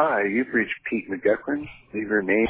Hi, you've reached Pete McGuckran. Leave your name.